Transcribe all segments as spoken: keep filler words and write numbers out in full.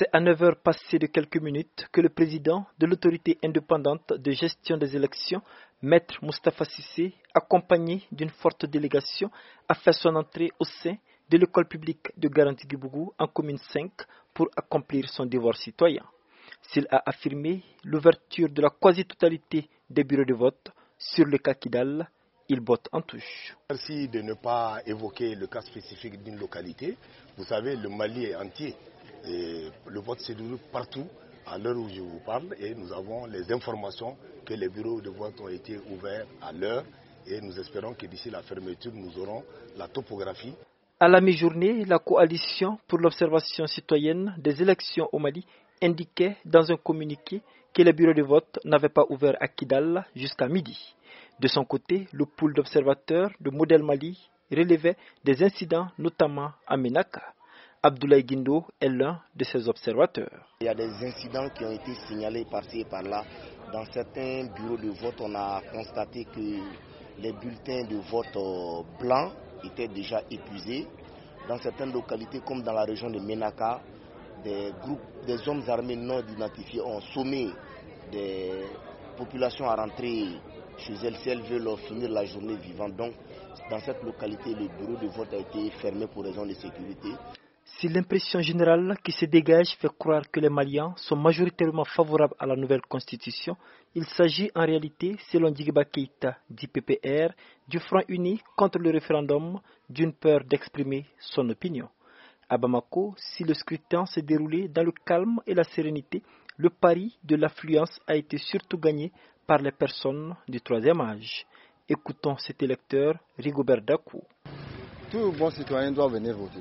C'est à neuf heures passées de quelques minutes que le président de l'autorité indépendante de gestion des élections, Maître Moustapha Cissé, accompagné d'une forte délégation, a fait son entrée au sein de l'école publique de Garanti-Gibougou en commune cinq pour accomplir son devoir citoyen. S'il a affirmé l'ouverture de la quasi-totalité des bureaux de vote sur le cas Kidal, il botte en touche. Merci de ne pas évoquer le cas spécifique d'une localité. Vous savez, le Mali est entier. Et le vote se déroule partout à l'heure où je vous parle et nous avons les informations que les bureaux de vote ont été ouverts à l'heure et nous espérons que d'ici la fermeture nous aurons la topographie. À la mi-journée, la coalition pour l'observation citoyenne des élections au Mali indiquait dans un communiqué que les bureaux de vote n'avaient pas ouvert à Kidal jusqu'à midi. De son côté, le pool d'observateurs de Modèle Mali relevait des incidents, notamment à Ménaka. Abdoulaye Guindo est l'un de ces observateurs. Il y a des incidents qui ont été signalés par-ci et par-là. Dans certains bureaux de vote, on a constaté que les bulletins de vote blancs étaient déjà épuisés. Dans certaines localités, comme dans la région de Ménaka, des groupes, des hommes armés non identifiés ont sommé des populations à rentrer chez elles si elles veulent finir la journée vivante. Donc, dans cette localité, le bureau de vote a été fermé pour raison de sécurité. Si l'impression générale qui se dégage fait croire que les Maliens sont majoritairement favorables à la nouvelle constitution, il s'agit en réalité, selon Djigiba Keïta du P P R, du Front uni contre le référendum, d'une peur d'exprimer son opinion. À Bamako, si le scrutin s'est déroulé dans le calme et la sérénité, le pari de l'affluence a été surtout gagné par les personnes du troisième âge. Écoutons cet électeur, Rigobert Dakou. Tout bon citoyen doit venir voter.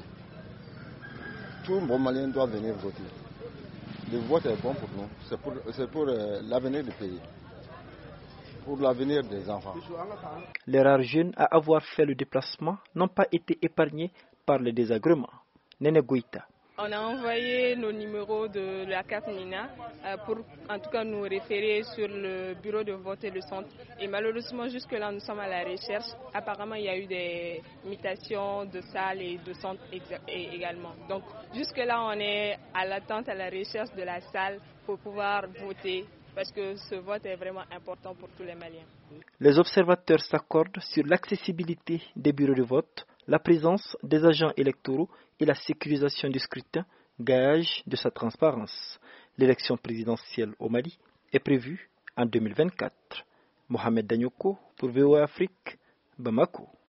Tout bon Malien doit venir voter. Le vote est bon pour nous, c'est pour, c'est pour euh, l'avenir du pays, pour l'avenir des enfants. Les rares jeunes à avoir fait le déplacement n'ont pas été épargnés par les désagréments. Nene Goïta. On a envoyé nos numéros de la carte Nina euh, pour en tout cas nous référer sur le bureau de vote et le centre. Et malheureusement jusque-là nous sommes à la recherche. Apparemment il y a eu des mutations de salles et de centres également. Donc jusque-là on est à l'attente, à la recherche de la salle pour pouvoir voter. Parce que ce vote est vraiment important pour tous les Maliens. Les observateurs s'accordent sur l'accessibilité des bureaux de vote, la présence des agents électoraux et la sécurisation du scrutin, gage de sa transparence. L'élection présidentielle au Mali est prévue en deux mille vingt-quatre. Mohamed Danyoko pour V O A Afrique, Bamako.